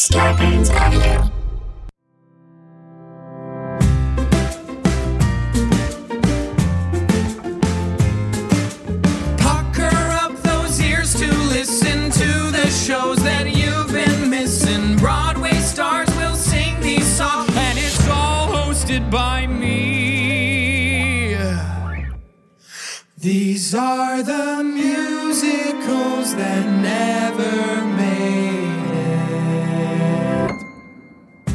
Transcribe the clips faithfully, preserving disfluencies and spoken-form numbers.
Scarpins Avenue. Pucker up those ears to listen to the shows that you've been missing. Broadway stars will sing these songs, and it's all hosted by me. These are the musicals that never made it.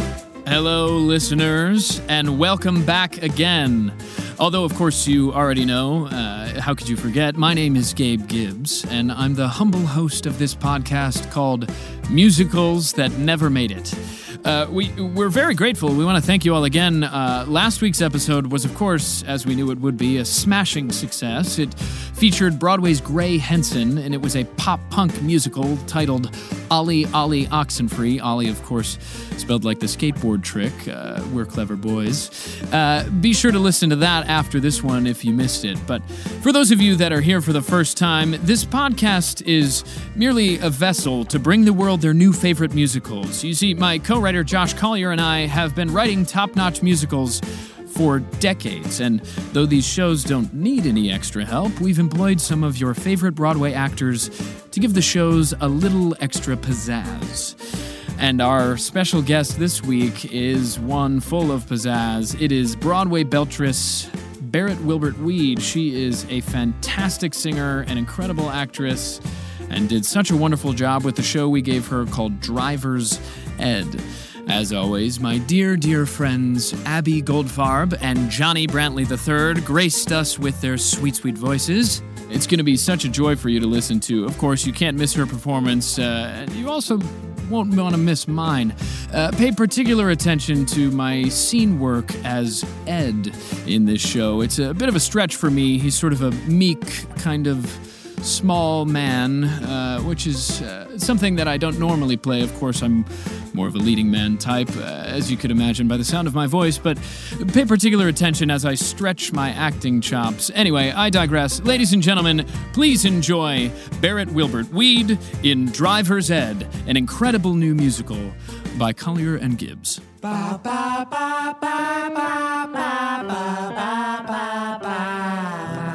Hello, listeners, and welcome back again. Although, of course, you already know, uh, how could you forget? My name is Gabe Gibbs, and I'm the humble host of this podcast called Musicals That Never Made It. Uh, we, we're very grateful. We want to thank you all again. Uh, last week's episode was, of course, as we knew it would be, a smashing success. It featured Broadway's Gray Henson, and it was a pop-punk musical titled Ollie, Ollie, Oxenfree. Ollie, of course, spelled like the skateboard trick. Uh, we're clever boys. Uh, be sure to listen to that after this one if you missed it. But for those of you that are here for the first time, this podcast is merely a vessel to bring the world their new favorite musicals. You see, my co-writer Josh Collier and I have been writing top-notch musicals for decades, and though these shows don't need any extra help, we've employed some of your favorite Broadway actors to give the shows a little extra pizzazz. And our special guest this week is one full of pizzazz. It is Broadway beltress Barrett Wilbert Weed. She is a fantastic singer, an incredible actress, and did such a wonderful job with the show we gave her called Driver's Ed. As always, my dear, dear friends Abby Goldfarb and Johnny Brantley the third graced us with their sweet, sweet voices. It's going to be such a joy for you to listen to. Of course, you can't miss her performance, uh, and you also won't want to miss mine. Uh, pay particular attention to my scene work as Ed in this show. It's a bit of a stretch for me. He's sort of a meek, kind of small man, uh, which is uh, something that I don't normally play. Of course, I'm more of a leading man type, uh, as you could imagine by the sound of my voice, but pay particular attention as I stretch my acting chops. Anyway, I digress. Ladies and gentlemen, please enjoy Barrett Wilbert Weed in Driver's Ed, an incredible new musical by Collier and Gibbs. Ba, ba, ba, ba, ba, ba, ba, ba, ba, ba.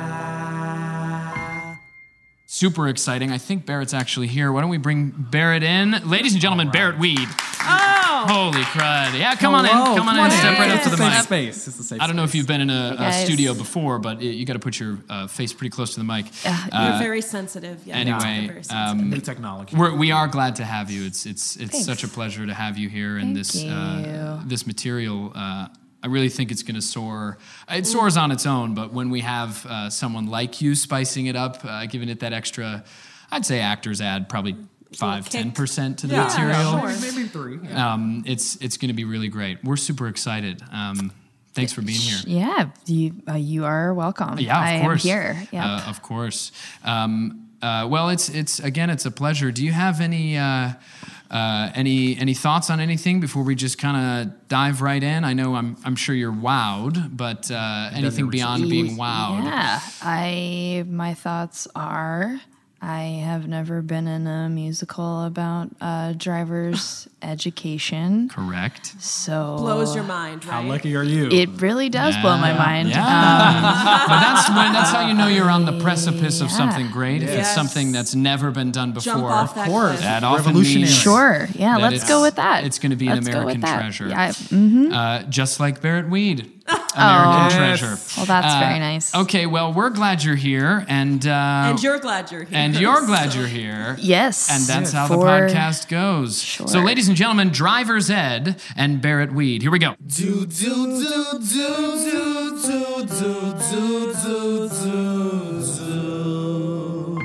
Super exciting. I think Barrett's actually here. Why don't we bring Barrett in? Ladies and gentlemen, right. Barrett Weed. Oh! Holy crud. Yeah, come on in. Hello. Come on Come in. on Step in. right up to the It's a mic. safe space. It's a safe I don't know if space. you've been in a, Hey, a guys. studio before, but it, you got to put your uh, face pretty close to the mic. Uh, Uh, You're very sensitive. Yeah, anyway, you're very sensitive. um, New technology. We're, we are glad to have you. It's it's it's Thanks. such a pleasure to have you here, and Thank this you. uh, this material. Uh, I really think it's going to soar. It soars on its own, but when we have uh, someone like you spicing it up, uh, giving it that extra, I'd say actors add probably five, ten percent to the yeah, material. Yeah, maybe, maybe three. Yeah. Um, it's it's going to be really great. We're super excited. Um, thanks for being here. Yeah, you uh, you are welcome. Yeah, of I course. am here. Yep. Uh, of course. Um, uh, well, it's it's again, it's a pleasure. Do you have any uh, uh, any any thoughts on anything before we just kind of dive right in? I know I'm I'm sure you're wowed, but uh, anything beyond being wowed? Yeah, I my thoughts are I have never been in a musical about uh, driver's education, Correct. so Blows your mind, right? How lucky are you? it really does blow my mind. Yeah. Um, but that's when, that's how you know you're on the precipice of Yeah. something great. If it's Yes. something that's never been done before. Jump off that Of course. cliff. That often Revolutionary. means sure, yeah, that let's it's- go with that. It's going to be an Let's go with American that. treasure. Yeah, mhm. Uh, just like Barrett Weed. American Oh. treasure. Well, that's Uh, very nice. Okay, well, we're glad you're here, and uh, And you're glad you're here. and you're glad So- you're here. Yes, And that's how the for- podcast goes. Sure. So, ladies and gentlemen, Driver's Ed and Barrett Weed. Here we go. Do, do, do, do, do, do, do, do, do, do, do.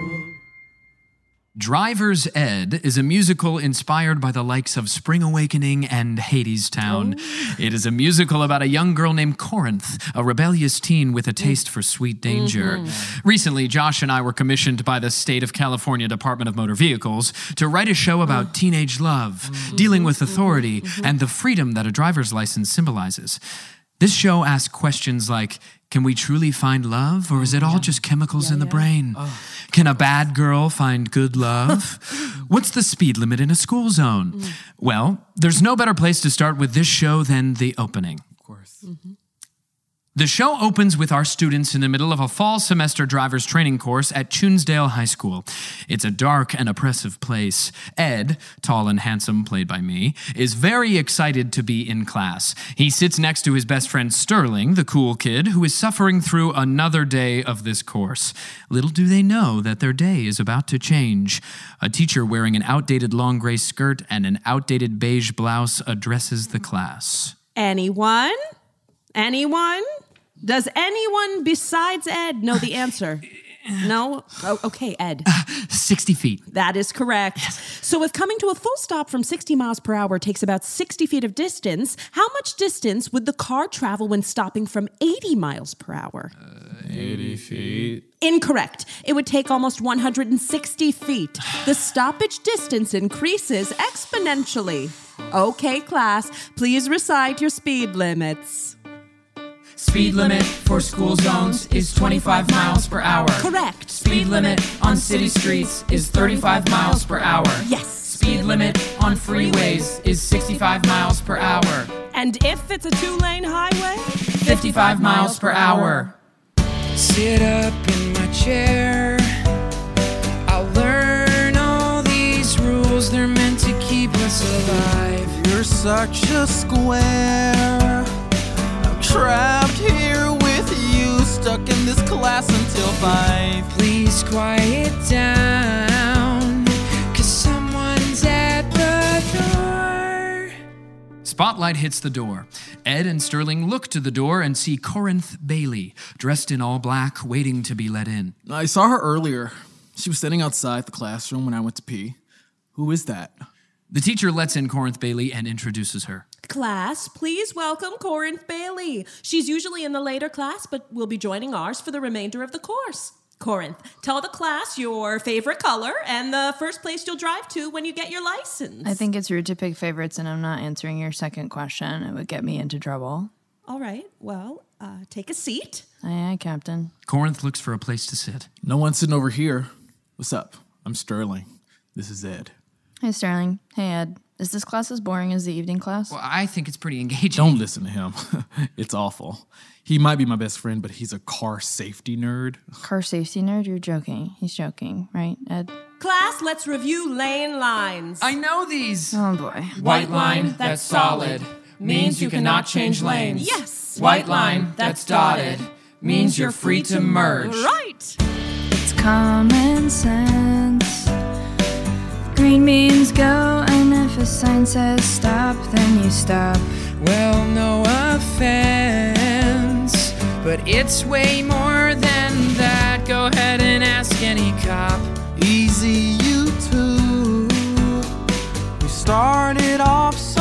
Driver's Ed is a musical inspired by the likes of Spring Awakening and Hadestown. Oh. It is a musical about a young girl named Corinth, a rebellious teen with a taste for sweet danger. Mm-hmm. Recently, Josh and I were commissioned by the State of California Department of Motor Vehicles to write a show about teenage love, Mm-hmm. dealing with authority, and the freedom that a driver's license symbolizes. This show asks questions like, can we truly find love, or is it all just chemicals in the brain? Can a bad girl find good love? What's the speed limit in a school zone? Mm. Well, there's no better place to start with this show than the opening. Of course. Mm-hmm. The show opens with our students in the middle of a fall semester driver's training course at Tunesdale High School. It's a dark and oppressive place. Ed, tall and handsome, played by me, is very excited to be in class. He sits next to his best friend Sterling, the cool kid, who is suffering through another day of this course. Little do they know that their day is about to change. A teacher wearing an outdated long gray skirt and an outdated beige blouse addresses the class. Anyone? Anyone? Does anyone besides Ed know the answer? No? Oh, okay, Ed. Uh, sixty feet. That is correct. Yes. So if coming to a full stop from sixty miles per hour takes about sixty feet of distance, how much distance would the car travel when stopping from eighty miles per hour? Uh, eighty feet. Incorrect. It would take almost one hundred sixty feet. The stoppage distance increases exponentially. Okay, class, please recite your speed limits. Speed limit for school zones is twenty-five miles per hour. Correct. Speed limit on city streets is thirty-five miles per hour. Yes. Speed limit on freeways is sixty-five miles per hour. And if it's a two-lane highway? fifty-five miles per hour. Sit up in my chair. I'll learn all these rules. They're meant to keep us alive. You're such a square. Trapped here with you, stuck in this class until five. Please quiet down, cause someone's at the door. Spotlight hits the door. Ed and Sterling look to the door and see Corinth Bailey, dressed in all black, waiting to be let in. I saw her earlier. She was sitting outside the classroom when I went to pee. Who is that? The teacher lets in Corinth Bailey and introduces her. Class, please welcome Corinth Bailey. She's usually in the later class, but will be joining ours for the remainder of the course. Corinth, tell the class your favorite color and the first place you'll drive to when you get your license. I think it's rude to pick favorites, and I'm not answering your second question. It would get me into trouble. All right, well, uh, take a seat. Aye, aye, Captain. Corinth looks for a place to sit. No one's sitting over here. What's up? I'm Sterling. This is Ed. Hey, Sterling. Hey, Ed. Is this class as boring as the evening class? Well, I think it's pretty engaging. Don't listen to him. It's awful. He might be my best friend, but he's a car safety nerd. Car safety nerd? You're joking. He's joking, right, Ed? Class, let's review lane lines. I know these. Oh, boy. White line that's solid means you cannot change lanes. Yes. White line that's dotted means you're free to merge. Right. It's common sense. Green means go, and if a sign says stop, then you stop. Well, no offense, but it's way more than that. Go ahead and ask any cop. Easy, you two. You started off so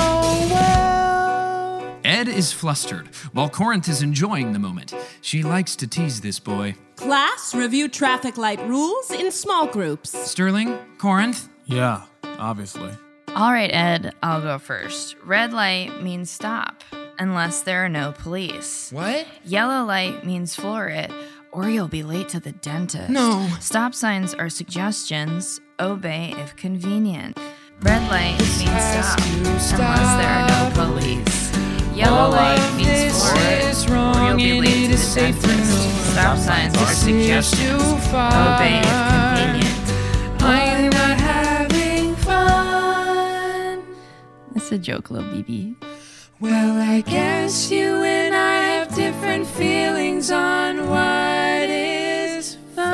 well. Ed is flustered, while Corinth is enjoying the moment. She likes to tease this boy. Class, review traffic light rules in small groups. Sterling, Corinth. Yeah, obviously. All right, Ed, I'll go first. Red light means stop, unless there are no police. What? Yellow light means floor it, or you'll be late to the dentist. No. Stop signs are suggestions. Obey if convenient. Red light means stop, unless there are no police. Yellow light means floor it, or you'll be late to the dentist. Stop signs are suggestions. Obey if convenient. I'm not having fun. It's a joke, little B B. Well, I guess you and I have different feelings on what is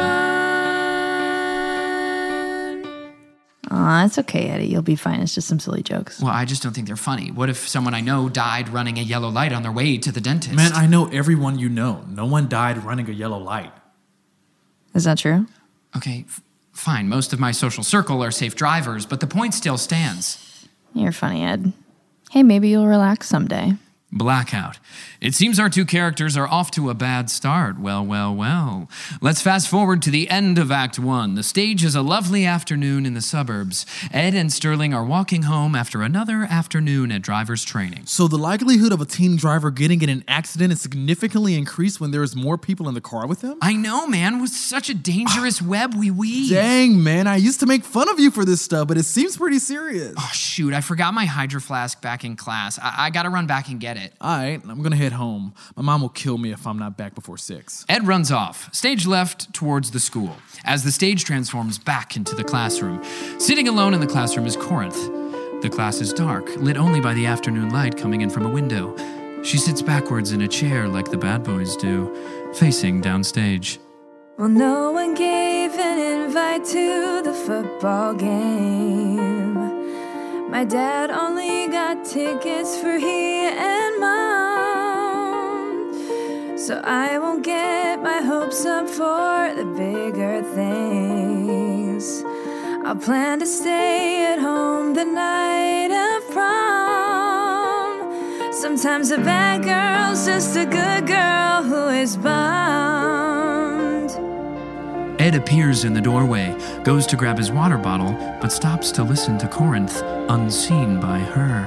fun. Aw, it's okay, Eddie. You'll be fine. It's just some silly jokes. Well, I just don't think they're funny. What if someone I know died running a yellow light on their way to the dentist? Man, I know everyone you know. No one died running a yellow light. Is that true? Okay, f- fine. Most of my social circle are safe drivers, but the point still stands. You're funny, Ed. Hey, maybe you'll relax someday. Blackout. It seems our two characters are off to a bad start. Well, well, well. Let's fast forward to the end of Act One. The stage is a lovely afternoon in the suburbs. Ed and Sterling are walking home after another afternoon at driver's training. So the likelihood of a teen driver getting in an accident is significantly increased when there is more people in the car with him? I know, man. With such a dangerous web we weave. Dang, man. I used to make fun of you for this stuff, but it seems pretty serious. Oh, shoot. I forgot my Hydro Flask back in class. I, I gotta run back and get it. All right, I'm gonna head home. My mom will kill me if I'm not back before six. Ed runs off, stage left towards the school, as the stage transforms back into the classroom. Sitting alone in the classroom is Corinth. The class is dark, lit only by the afternoon light coming in from a window. She sits backwards in a chair like the bad boys do, facing downstage. Well, no one gave an invite to the football game. My dad only got tickets for he and mom. So I won't get my hopes up for the bigger things. I'll plan to stay at home the night of prom. Sometimes a bad girl's just a good girl who is bummed. Ed appears in the doorway, goes to grab his water bottle, but stops to listen to Corinth, unseen by her.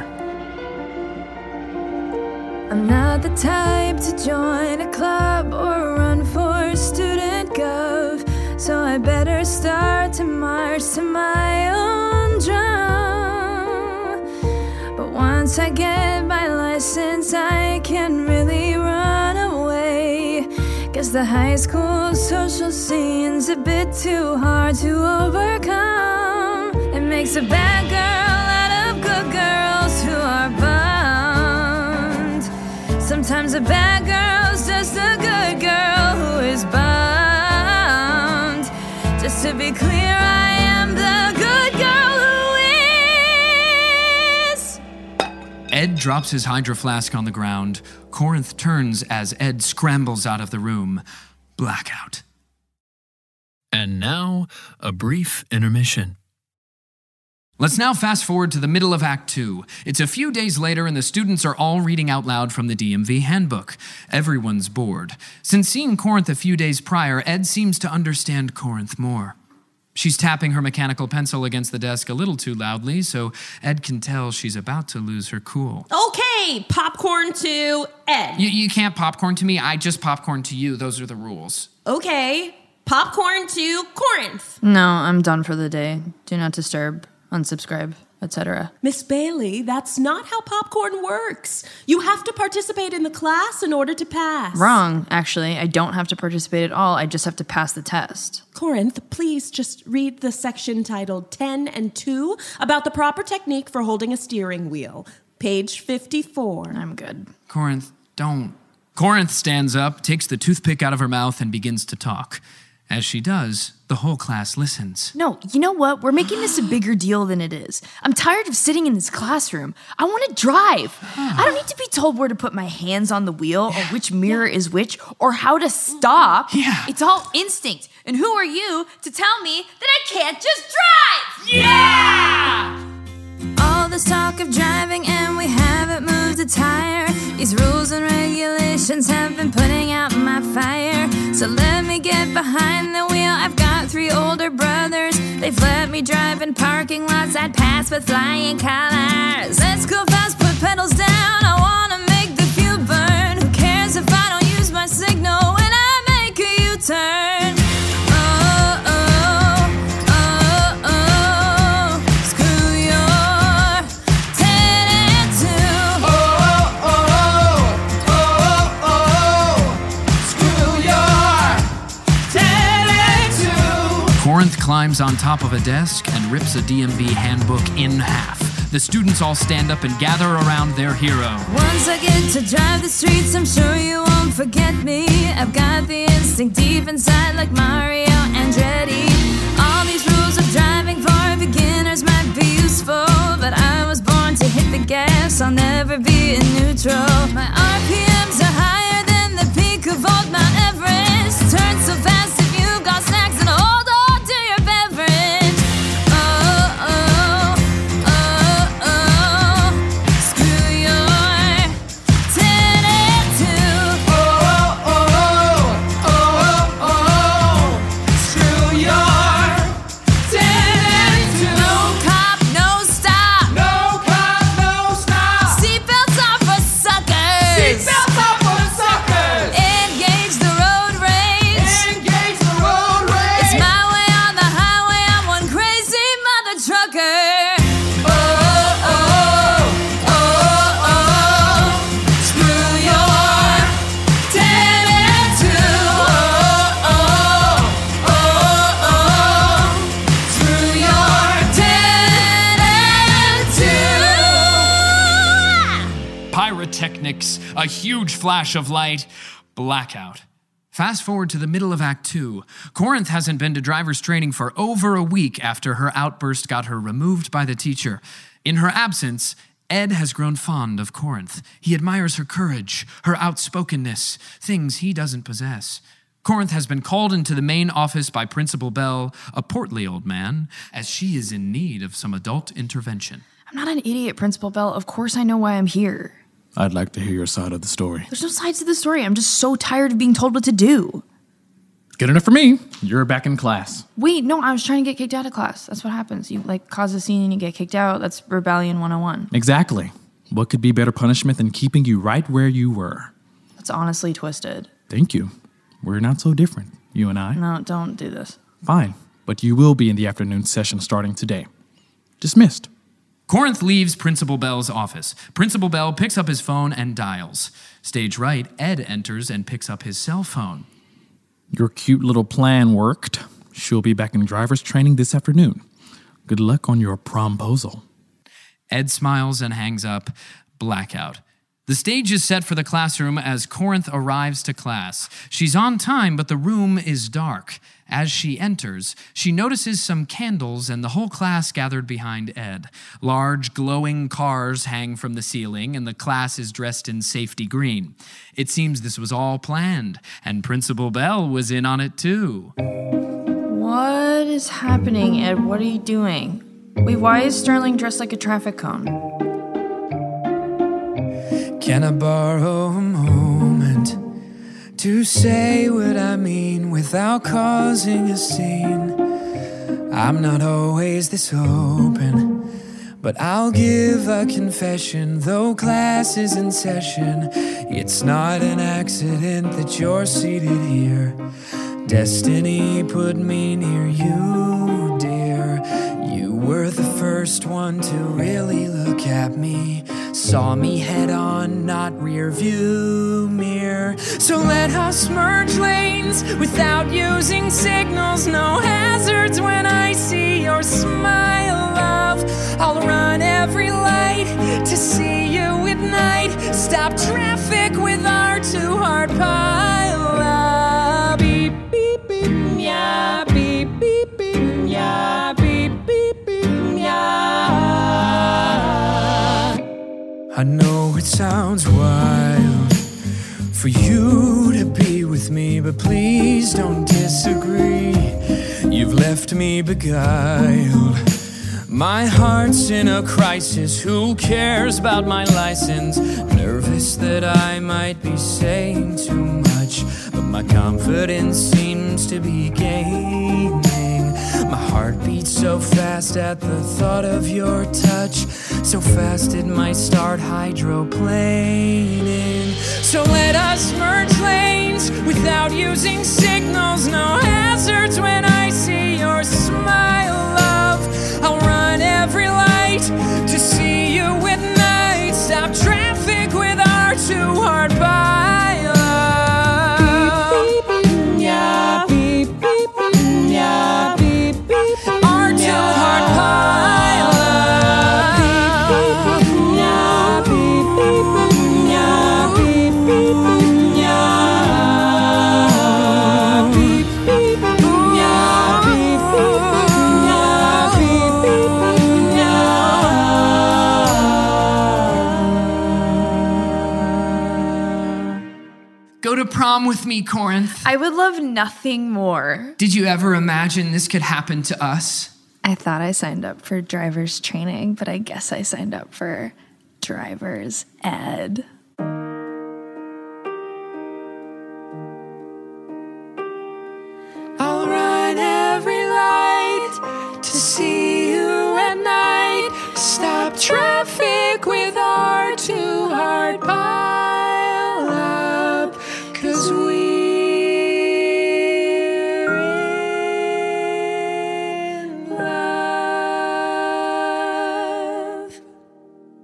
I'm not the type to join a club or run for student gov, so I better start to march to my own drum. But once I get my license, I can really run away, 'cause the high school social scene's a bit too hard to overcome. It makes a bad girl out of good girls who are bummed. Sometimes a bad girl's just a good girl who is bummed. Just to be clear, I am the good girl who is. Ed drops his Hydro Flask on the ground. Corinth turns as Ed scrambles out of the room. Blackout. And now, a brief intermission. Let's now fast forward to the middle of Act Two. It's a few days later and the students are all reading out loud from the D M V handbook. Everyone's bored. Since seeing Corinth a few days prior, Ed seems to understand Corinth more. She's tapping her mechanical pencil against the desk a little too loudly, so Ed can tell she's about to lose her cool. Okay, popcorn to Ed. You, you can't popcorn to me. I just popcorn to you. Those are the rules. Okay, popcorn to Corinth. No, I'm done for the day. Do not disturb, unsubscribe, et cetera. Miss Bailey, that's not how popcorn works. You have to participate in the class in order to pass. Wrong, actually. I don't have to participate at all. I just have to pass the test. Corinth, please just read the section titled ten and two about the proper technique for holding a steering wheel. Page fifty-four. I'm good. Corinth, don't. Corinth stands up, takes the toothpick out of her mouth, and begins to talk. As she does, the whole class listens. No, you know what? We're making this a bigger deal than it is. I'm tired of sitting in this classroom. I want to drive. I don't need to be told where to put my hands on the wheel or which mirror is which or how to stop. Yeah. It's all instinct. And who are you to tell me that I can't just drive? Yeah! All this talk of driving and we haven't moved a tire. These rules and regulations have been putting out my fire. So let me get behind the wheel. I've got three older brothers. They've let me drive in parking lots I'd pass with flying colors. Let's go fast, put pedals down. I wanna make the fuel burn. Who cares if I don't use my signal when I make a U-turn? Corinth climbs on top of a desk and rips a D M V handbook in half. The students all stand up and gather around their hero. Once I get to drive the streets, I'm sure you won't forget me. I've got the instinct deep inside like Mario Andretti. All these rules of driving for beginners might be useful, but I was born to hit the gas, I'll never be in neutral. My R P Ms are higher than the peak of old Mount Everest. Turn so fast if you got snacks and hold on to your beverage. Oh, oh, oh, oh, screw your pyrotechnics, a huge flash of light, blackout. Fast forward to the middle of Act Two. Corinth hasn't been to driver's training for over a week after her outburst got her removed by the teacher. In her absence, Ed has grown fond of Corinth. He admires her courage, her outspokenness, things he doesn't possess. Corinth has been called into the main office by Principal Bell, a portly old man, as she is in need of some adult intervention. I'm not an idiot, Principal Bell. Of course I know why I'm here. I'd like to hear your side of the story. There's no sides to the story. I'm just so tired of being told what to do. Good enough for me. You're back in class. Wait, no, I was trying to get kicked out of class. That's what happens. You, like, cause a scene and you get kicked out. That's Rebellion one oh one. Exactly. What could be better punishment than keeping you right where you were? That's honestly twisted. Thank you. We're not so different, you and I. No, don't do this. Fine, but you will be in the afternoon session starting today. Dismissed. Corinth leaves Principal Bell's office. Principal Bell picks up his phone and dials. Stage right, Ed enters and picks up his cell phone. Your cute little plan worked. She'll be back in driver's training this afternoon. Good luck on your promposal. Ed smiles and hangs up. Blackout. The stage is set for the classroom as Corinth arrives to class. She's on time, but the room is dark. As she enters, she notices some candles and the whole class gathered behind Ed. Large, glowing cars hang from the ceiling, and the class is dressed in safety green. It seems this was all planned, and Principal Bell was in on it too. What is happening, Ed? What are you doing? Wait, why is Sterling dressed like a traffic cone? Can I borrow a moment to say what I mean without causing a scene? I'm not always this open, but I'll give a confession. Though class is in session, it's not an accident that you're seated here. Destiny put me near you, dear. You were the first one to really look at me. Saw me head on, not rear view mirror. So let us merge lanes without using signals. No hazards when I see your smile, love. I'll run every light to see you at night. Stop traffic with our two-heart pile up. Beep, beep, beep, yeah. Beep, beep, beep, yeah. Beep, beep, beep, yeah. I know it sounds wild for you to be with me, but please don't disagree. You've left me beguiled. My heart's in a crisis. Who cares about my license? Nervous that I might be saying too much, but my confidence seems to be gaining. My heart beats so fast at the thought of your touch, so fast it might start hydroplaning. So let us merge lanes without using signals. No hazards when I see your smile, love. I'll run every light to see you at night. Stop traffic with our two-heart pile up. Beep, beep, beep, yeah. Beep, beep, beep, yeah. Beep, beep, beep, our two-heart pile up. Beep, beep, beep, yeah. Beep, beep, beep, yeah. Beep, beep, beep, yeah. Beep, beep, beep, yeah. Beep, beep, Go to prom with me, Corinth. I would love nothing more. Did you ever imagine this could happen to us? I thought I signed up for driver's training, but I guess I signed up for driver's ed. I'll run every light to see you at night. Stop traffic with our two-heart pile up, 'cause we're in love.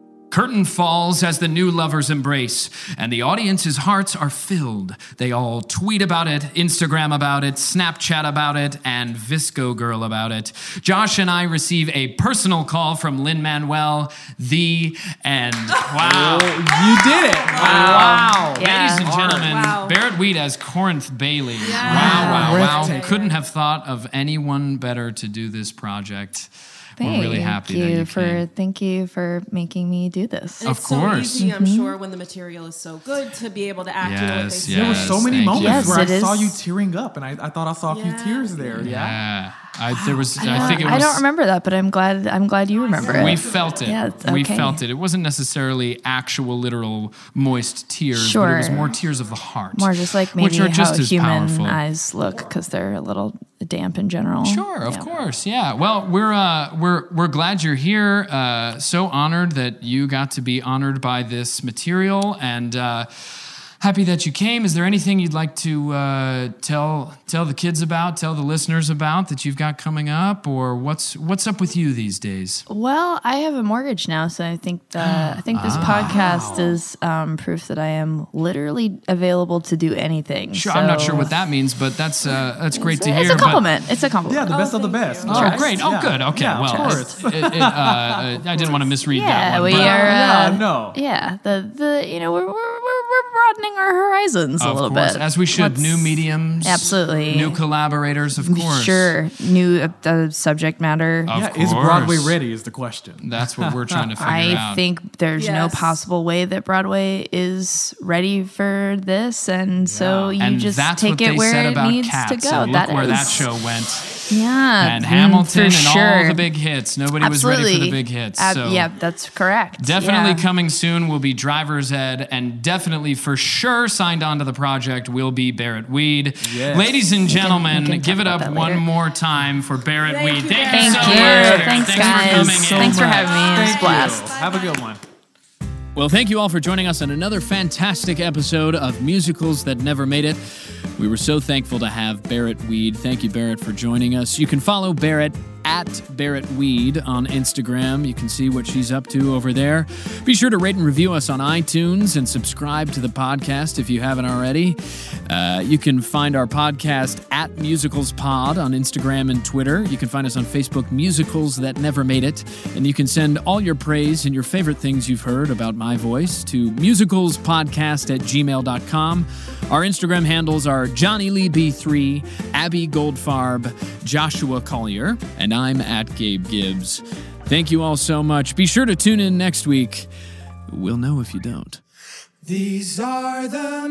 curtain falls as the new lovers embrace, and the audience's hearts are filled. They all tweet about it, Instagram about it, Snapchat about it, and Visco Girl about it. Josh and I receive a personal call from Lin-Manuel, the end. Wow. You did it. Wow. Yeah. Ladies and gentlemen, Wow. Barrett Weed as Corinth Bailey. Wow, wow, wow. Breathtaking. Couldn't have thought of anyone better to do this project. Thank We're really happy you that you for came. thank you for making me do this. And Of it's course. so easy, I'm sure, when the material is so good to be able to act in what they Yes, say. There were yes. so many thank moments you. Yes, where I it saw is. you tearing up, and I, I thought I saw a few Yeah. tears there. Yeah. Yeah. I, there was, I, Uh, think it was. I don't remember that, but I'm glad I'm glad you remember it. We felt it. Yeah, it's We okay. felt it. It wasn't necessarily actual, literal, moist tears, but it was Sure. more tears of the heart. More just like maybe which are just how as human powerful. eyes look because they're a little damp in general. Sure, of Yeah. course, yeah. Well, we're uh, we're we're glad you're here. Uh, so honored that you got to be honored by this material, and uh, happy that you came. Is there anything you'd like to uh, tell tell the kids about, tell the listeners about that you've got coming up, or what's what's up with you these days? Well, I have a mortgage now, so I think the, I think this Ah. podcast is um, proof that I am literally available to do anything. Sure, I'm not So- sure what that means, but that's uh, that's great to hear. It's a but- compliment. It's a compliment. Yeah, the best of the thank best. you. Oh, Trust. great. Oh, Yeah. good. Okay. Yeah, well, of course. it, it, uh, uh, I didn't want to misread Yeah, that one. we but- are. yeah, Uh, no. Yeah, the the you know we're we're, we're we're broadening our horizons a Of little course, bit. as we should. Let's- New mediums, Absolutely. New collaborators, of course. Sure, new uh, uh, subject matter. Of Yeah, is Broadway course. ready is the question. That's what we're trying to figure I out. think there's no Yes. possible way that Broadway is ready for this, and so you and just that's take what it they where said it about needs Cats. to go. And look That where that is- show went. Yeah, And mm, Hamilton for and sure. all the big hits. Nobody was ready for the big hits. Ab- so yeah, that's correct. definitely Yeah. coming soon will be Driver's Ed, and definitely for sure signed on to the project will be Barrett Weed. Yes. Ladies and We can- gentlemen, we can give talk it about up that one later. more time for Barrett Thank Weed. you, Thank Barrett. you Thank so you. much. Barrett. Thanks, Thanks guys. for coming in. Thanks for having me. It was a Thank blast. you. Have a good one. Well, thank you all for joining us on another fantastic episode of Musicals That Never Made It. We were so thankful to have Barrett Weed. Thank you, Barrett, for joining us. You can follow Barrett at Barrett Weed on Instagram. You can see what she's up to over there. Be sure to rate and review us on iTunes and subscribe to the podcast if you haven't already. Uh, you can find our podcast at Musicals Pod on Instagram and Twitter. You can find us on Facebook, Musicals That Never Made It. And you can send all your praise and your favorite things you've heard about my voice to musicalspodcast at gmail dot com. Our Instagram handles are Johnny Lee B three, Abby Goldfarb, Joshua Collier, and I'm at Gabe Gibbs. Thank you all so much. Be sure to tune in next week. We'll know if you don't. These are the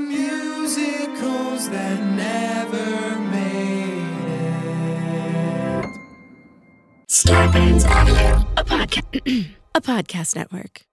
musicals that never made it. Starburns Audio, a podcast, a podcast network.